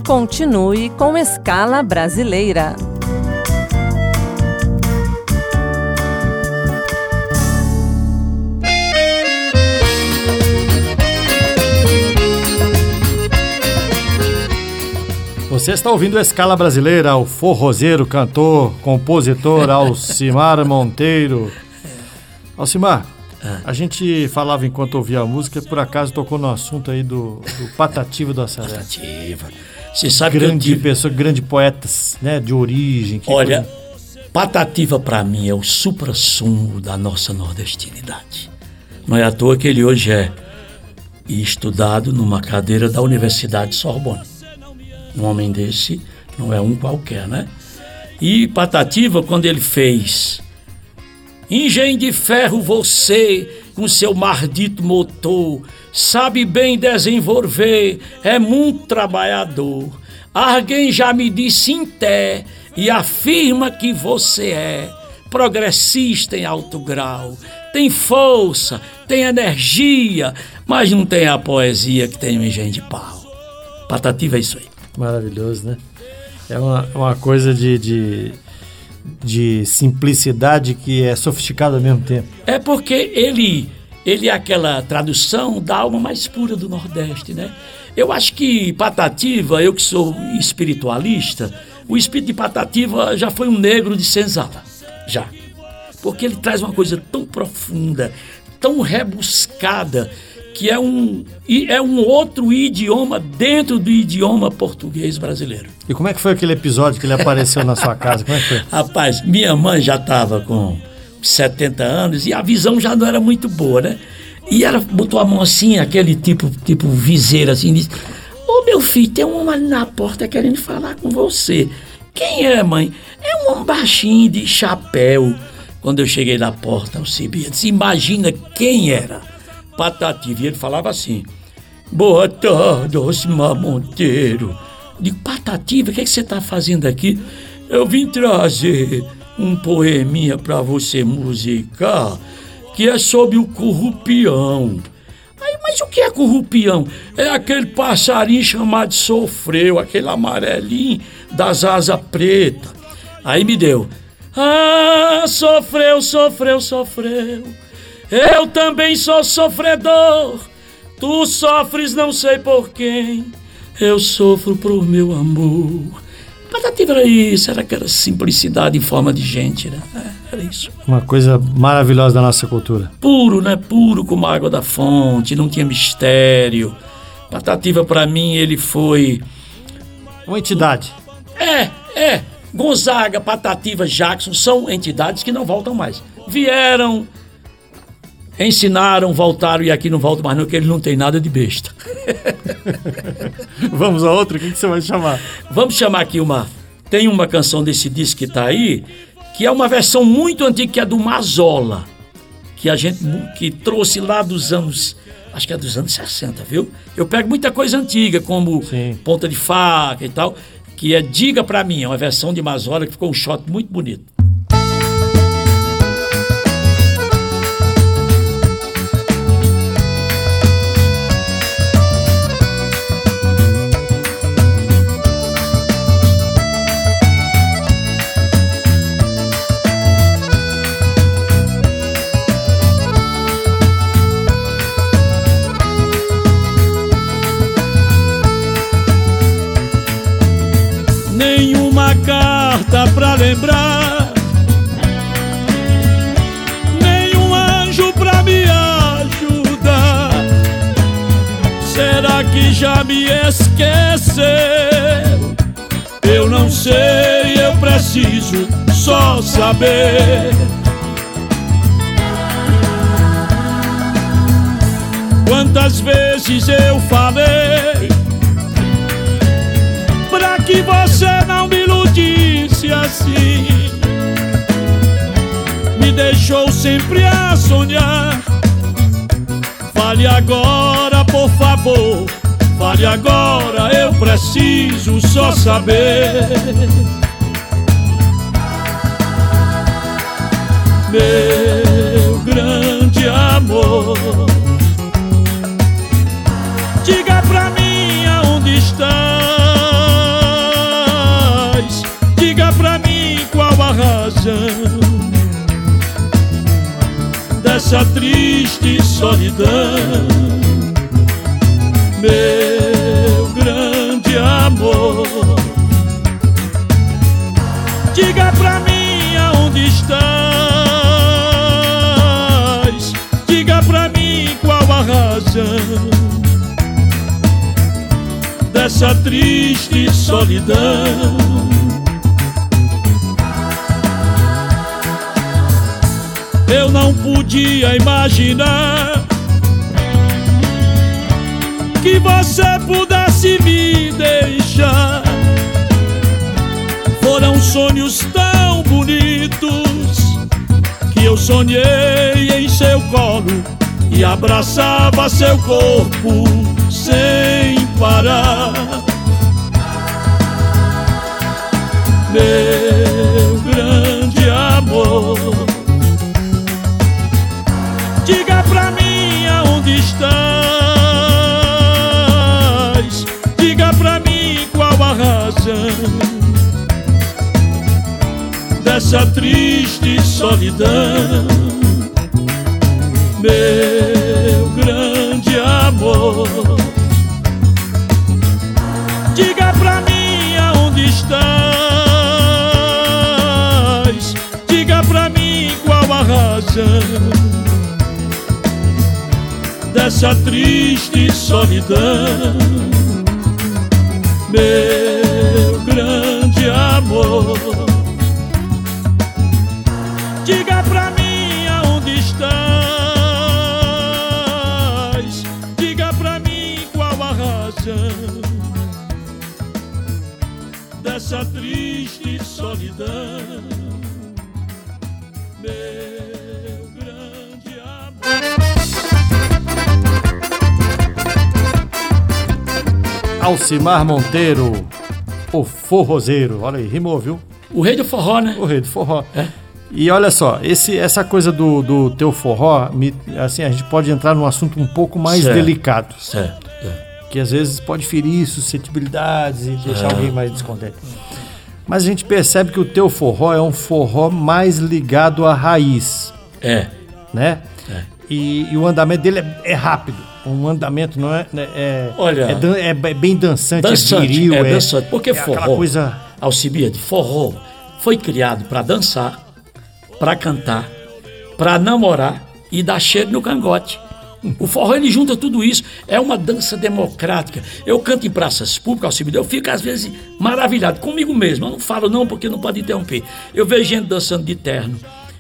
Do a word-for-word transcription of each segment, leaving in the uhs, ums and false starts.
Continue com Escala Brasileira. Você está ouvindo a Escala Brasileira, o forrozeiro, cantor, compositor Alcimar Monteiro. Alcimar, a gente falava enquanto ouvia a música, por acaso tocou no assunto aí do, do Patativa do Assaré. Patativa. Você sabe grande que eu tive... pessoa, grande poeta, né, de origem. Que Olha, coisa... Patativa para mim é o suprassumo da nossa nordestinidade. Não é à toa que ele hoje é estudado numa cadeira da Universidade Sorbonne. Um homem desse não é um qualquer, né? E Patativa, quando ele fez Engenho de ferro você, com seu maldito motor, sabe bem desenvolver, é muito trabalhador. Alguém já me disse em té e afirma que você é progressista em alto grau. Tem força, tem energia, mas não tem a poesia que tem o Engenho de pau. Patativa é isso aí. Maravilhoso, né? É uma, uma coisa de, de, de simplicidade que é sofisticada ao mesmo tempo. É porque ele, ele é aquela tradução da alma mais pura do Nordeste, né? Eu acho que Patativa, eu que sou espiritualista, o espírito de Patativa já foi um negro de senzala, já. Porque ele traz uma coisa tão profunda, tão rebuscada, que é um, é um outro idioma dentro do idioma português brasileiro. E como é que foi aquele episódio que ele apareceu na sua casa? Como é que foi? Rapaz, minha mãe já estava com setenta anos e a visão já não era muito boa, né? E ela botou a mão assim, aquele tipo, tipo viseira assim, e disse: ô meu filho, tem um homem ali na porta querendo falar com você. Quem é, mãe? É um homem baixinho de chapéu. Quando eu cheguei na porta, eu sabia, disse: imagina quem era. Patativa. E ele falava assim: boa tarde, Alcimar Monteiro. Eu digo: Patativa, o que, é que você está fazendo aqui? Eu vim trazer um poeminha para você musicar, que é sobre o currupião. Aí, mas o que é currupião? É aquele passarinho chamado sofreu, aquele amarelinho das asas pretas. Aí me deu: ah, sofreu, sofreu, sofreu. Eu também sou sofredor. Tu sofres não sei por quem. Eu sofro por meu amor. Patativa era isso, era aquela simplicidade em forma de gente, né? Era isso. Uma coisa maravilhosa da nossa cultura. Puro, né? Puro como a água da fonte, não tinha mistério. Patativa para mim ele foi... uma entidade. É, é. Gonzaga, Patativa, Jackson são entidades que não voltam mais. Vieram... ensinaram, voltaram e aqui não voltam mais não, porque ele não tem nada de besta. Vamos a outra? O que você vai chamar? Vamos chamar aqui uma... tem uma canção desse disco que tá aí, que é uma versão muito antiga, que é do Mazola, que a gente que trouxe lá dos anos... acho que é dos anos sessenta, viu? Eu pego muita coisa antiga, como Sim. Ponta de Faca e tal, que é Diga Pra Mim, é uma versão de Mazola que ficou um shot muito bonito. Carta pra lembrar, nenhum anjo pra me ajudar. Será que já me esqueceu? Eu não sei, eu preciso só saber. Quantas vezes eu falei pra que você não me iludisse assim, me deixou sempre a sonhar. Fale agora, por favor, fale agora, eu preciso só saber. Meu grande amor, diga pra mim aonde está dessa triste solidão. Meu grande amor, diga pra mim aonde estás, diga pra mim qual a razão dessa triste solidão. Eu não podia imaginar que você pudesse me deixar. Foram sonhos tão bonitos que eu sonhei em seu colo e abraçava seu corpo sem parar. Meu grande amor, diga pra mim aonde estás, diga pra mim qual a razão dessa triste solidão. Meu grande amor, diga pra mim aonde estás, diga pra mim qual a razão dessa triste solidão. Meu grande amor, diga pra mim aonde estás, diga pra mim qual a razão dessa triste solidão. Meu grande amor. Alcimar Monteiro, o forrozeiro. Olha aí, rimou, viu? O rei do forró, né? O rei do forró. É. E olha só, esse, essa coisa do, do teu forró, me, assim, a gente pode entrar num assunto um pouco mais certo. delicado. Certo. É. Que às vezes pode ferir suscetibilidades e deixar É. alguém mais descontente. Mas a gente percebe que o teu forró é um forró mais ligado à raiz. É. Né? É. E, e o andamento dele é, é rápido. Um andamento não é... é Olha, é, dan- é bem dançante, dançante, é viril. é, É dançante. Porque é forró, aquela coisa... Alcibiade, forró foi criado para dançar, para cantar, para namorar e dar cheiro no cangote. O forró, ele junta tudo isso. É uma dança democrática. Eu canto em praças públicas, Alcibiade, eu fico às vezes maravilhado comigo mesmo. Eu não falo não porque não pode interromper. Eu vejo gente dançando de terno,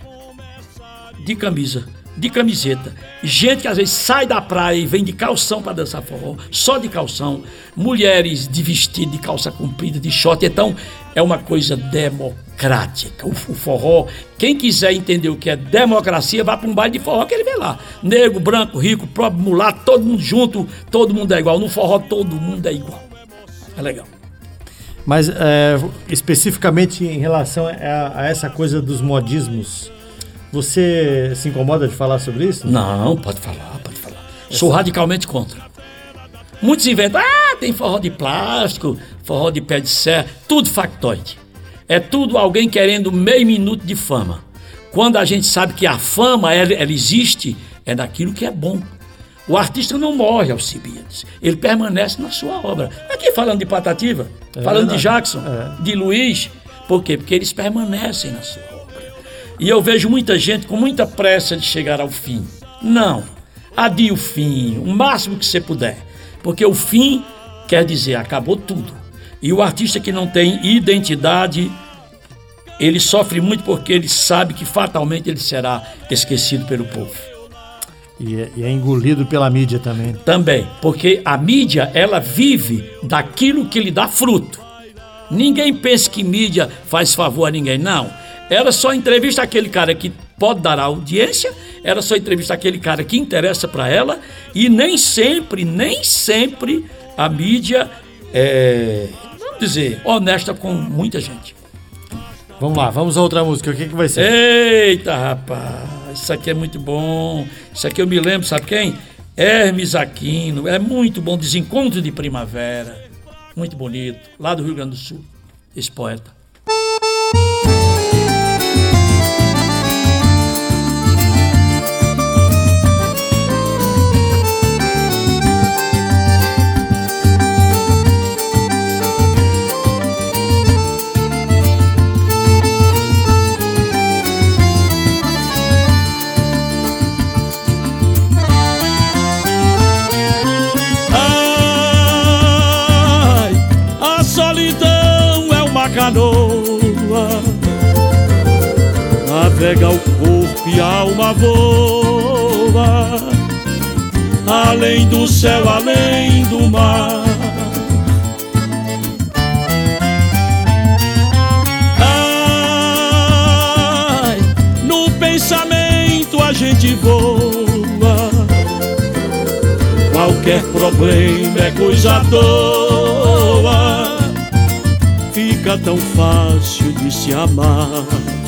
de camisa, de camiseta, gente que às vezes sai da praia e vem de calção para dançar forró, só de calção, mulheres de vestido, de calça comprida, de short. Então é uma coisa democrática. O, o forró, quem quiser entender o que é democracia, vá para um baile de forró que ele vê lá, negro, branco, rico, pobre, mulato, todo mundo junto, todo mundo é igual. No forró todo mundo é igual. É legal. Mas é, especificamente em relação a, a essa coisa dos modismos, você se incomoda de falar sobre isso? Não, pode falar, pode falar. Sou radicalmente contra. Muitos inventam, ah, tem forró de plástico, forró de pé de serra, tudo factoide. É tudo alguém querendo meio minuto de fama. Quando a gente sabe que a fama, ela, ela existe, é daquilo que é bom. O artista não morre, Alcibiades. Ele permanece na sua obra. Aqui falando de Patativa, é falando verdade. de Jackson, é. de Luiz. Por quê? Porque eles permanecem na sua obra. E eu vejo muita gente com muita pressa de chegar ao fim. Não, adie o fim, o máximo que você puder. Porque o fim quer dizer, acabou tudo. E o artista que não tem identidade, ele sofre muito porque ele sabe que fatalmente ele será esquecido pelo povo. E é, e é engolido pela mídia também. Também, porque a mídia, ela vive daquilo que lhe dá fruto. Ninguém pensa que mídia faz favor a ninguém, não. Ela só entrevista aquele cara que pode dar audiência, ela só entrevista aquele cara que interessa para ela, e nem sempre, nem sempre a mídia é, vamos dizer, honesta com muita gente. Vamos lá, vamos a outra música, o que, que vai ser? Eita, rapaz, isso aqui é muito bom. Isso aqui eu me lembro, sabe quem? Hermes Aquino, é muito bom, Desencontro de Primavera, muito bonito, lá do Rio Grande do Sul, esse poeta. canoa, navega o corpo e a alma voa, além do céu, além do mar. Ai, no pensamento a gente voa, qualquer problema é coisa à toa, fica tão fácil de se amar.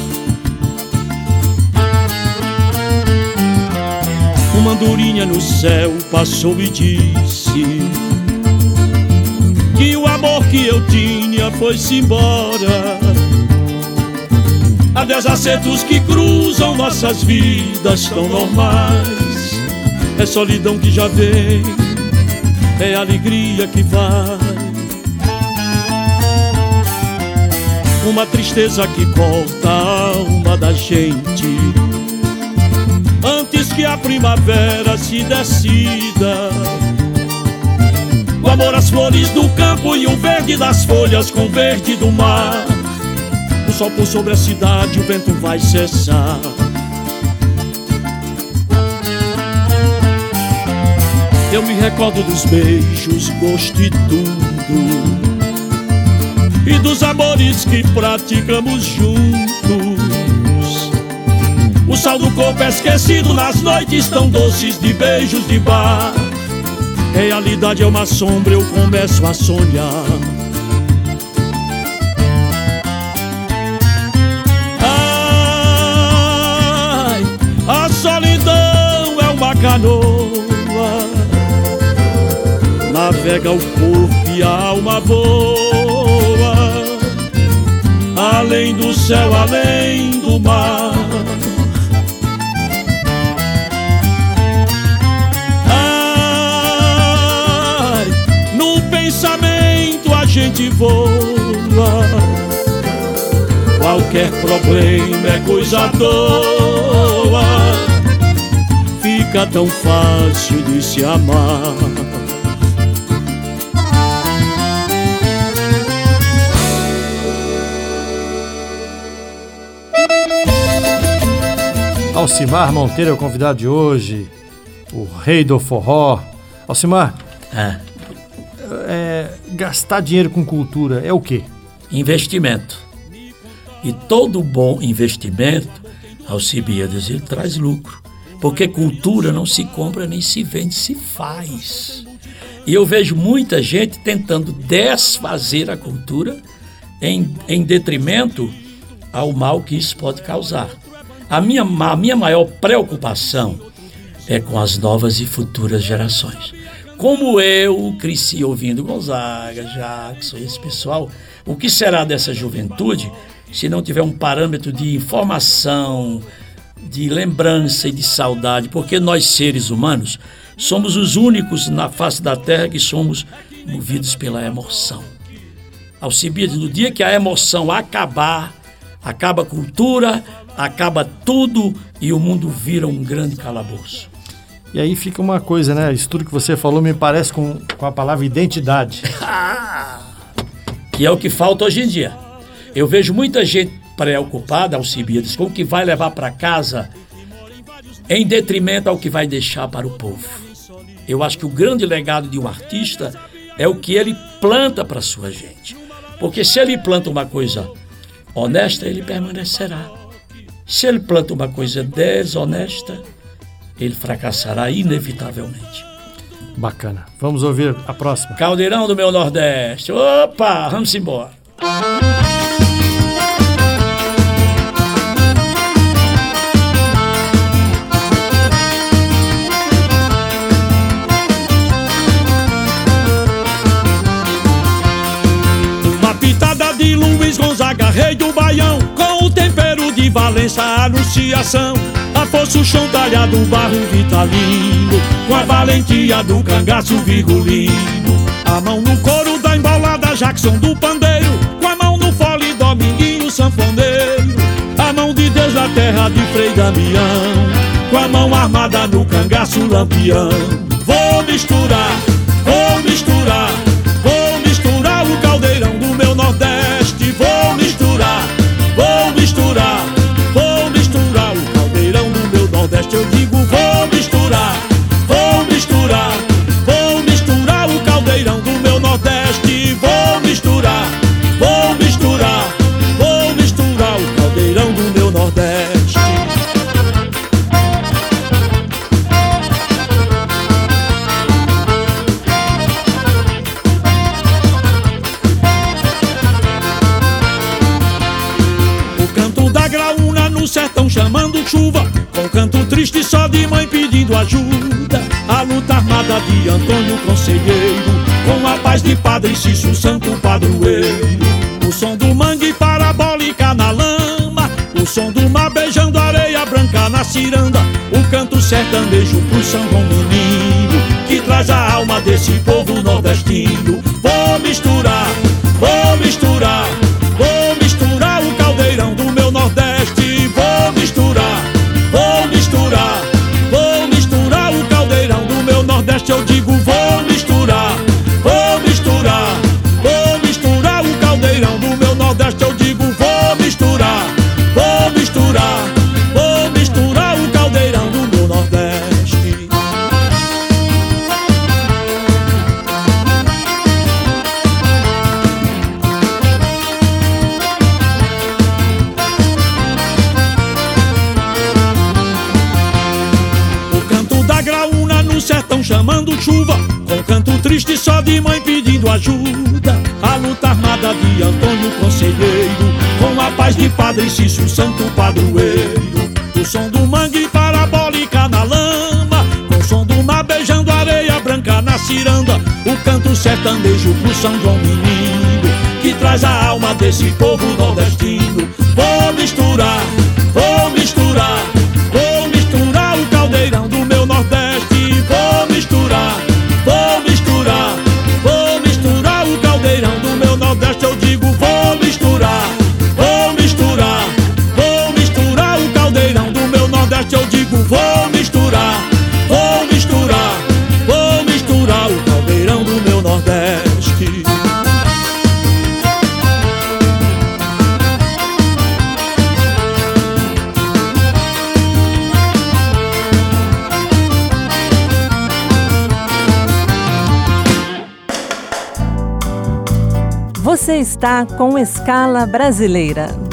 Uma andorinha no céu passou e disse que o amor que eu tinha foi-se embora. Há desacertos que cruzam nossas vidas tão normais. É solidão que já vem, é alegria que vai. Uma tristeza que corta a alma da gente antes que a primavera se decida. O amor às flores do campo e o verde das folhas com o verde do mar. O sol por sobre a cidade, o vento vai cessar. Eu me recordo dos beijos, gosto e tudo, e dos amores que praticamos juntos. O sal do corpo é esquecido nas noites tão doces de beijos de bar. Realidade é uma sombra, eu começo a sonhar. Ai, a solidão é uma canoa, navega o corpo e a alma voa, além do céu, além do mar. Ai, no pensamento a gente voa, qualquer problema é coisa à toa, fica tão fácil de se amar. Alcimar Monteiro é o convidado de hoje, o rei do forró. Alcimar, É. é, gastar dinheiro com cultura é o quê? Investimento. E todo bom investimento, Alcibiades, ele traz lucro. Porque cultura não se compra nem se vende, se faz. E eu vejo muita gente tentando desfazer a cultura em, em detrimento ao mal que isso pode causar. A minha, a minha maior preocupação é com as novas e futuras gerações. Como eu cresci ouvindo Gonzaga, Jackson, esse pessoal, o que será dessa juventude se não tiver um parâmetro de informação, de lembrança e de saudade? Porque nós, seres humanos, somos os únicos na face da Terra que somos movidos pela emoção. Alcibiades, no dia que a emoção acabar, acaba a cultura, acaba tudo e o mundo vira um grande calabouço. E aí fica uma coisa, né? Isso tudo que você falou me parece com, com a palavra identidade. Que é o que falta hoje em dia. Eu vejo muita gente preocupada, Alcibiades, com o que vai levar para casa em detrimento ao que vai deixar para o povo. Eu acho que o grande legado de um artista é o que ele planta para a sua gente. Porque se ele planta uma coisa honesta, ele permanecerá. Se ele planta uma coisa desonesta, ele fracassará inevitavelmente. Bacana. Vamos ouvir a próxima. Caldeirão do meu Nordeste. Opa, vamos embora. Uma pitada de Luiz Gonzaga, rei do Baião, com o tempero de Valença, a anunciação. A força, o chão talhado, o barro vitalino, com a valentia do cangaço virgulino. A mão no couro da embaulada, Jackson do pandeiro, com a mão no fole, Dominguinho sanfoneiro. A mão de Deus da terra de Frei Damião, com a mão armada no cangaço lampião. Vou misturar, vou misturar, vou misturar o caldeirão do meu Nordeste. Vou chuva, com canto triste só de mãe pedindo ajuda. A luta armada de Antônio Conselheiro, com a paz de Padre Cício, santo padroeiro. O som do mangue parabólica na lama, o som do mar beijando areia branca na ciranda. O canto sertanejo pro São João Menino, que traz a alma desse povo nordestino. Vou misturar, vou misturar, vou misturar o caldeirão do meu Nordeste. Vou misturar, vou misturar, vou misturar o caldeirão do meu Nordeste. Eu digo vou misturar, vou misturar, vou misturar o caldeirão do meu Nordeste. Eu digo vou misturar, vou misturar, vou misturar o caldeirão do meu Nordeste. No sertão chamando chuva, com canto triste só de mãe pedindo ajuda. A luta armada de Antônio Conselheiro, com a paz de Padre Cício, santo padroeiro. O som do mangue parabólica na lama, com o som do mar beijando areia branca na ciranda. O canto sertanejo pro São João Menino, que traz a alma desse povo nordestino. Vou misturar, vou misturar, vou misturar o caldeirão do meu Nordeste. Vou misturar, vou misturar, vou misturar o caldeirão do meu Nordeste. Eu digo vou misturar, vou misturar, vou misturar o caldeirão do meu Nordeste. Eu digo vou misturar, vou misturar, vou misturar o caldeirão do meu Nordeste. Você está com Escala Brasileira.